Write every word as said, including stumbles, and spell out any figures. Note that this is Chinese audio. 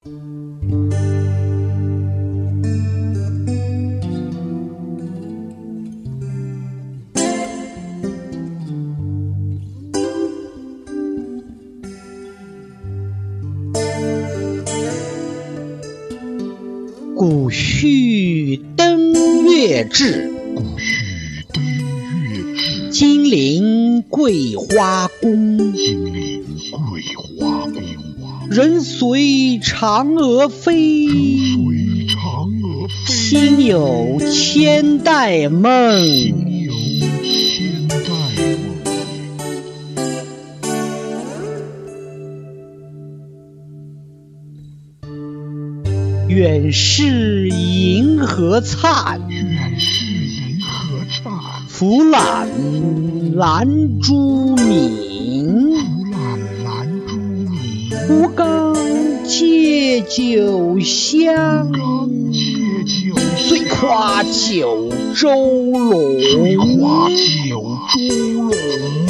古序登月至， 古序登月至， 金陵桂花宫， 金陵桂花宫。 人随嫦娥飞， 人随嫦娥飞。 心有千代梦， 心有千代梦。 远视银河灿， 远视银河灿。 俯览兰珠泯， 俯览兰珠泯。 吴刚借酒香， 吴刚借酒香。 醉夸九州龙， 醉夸九州龙。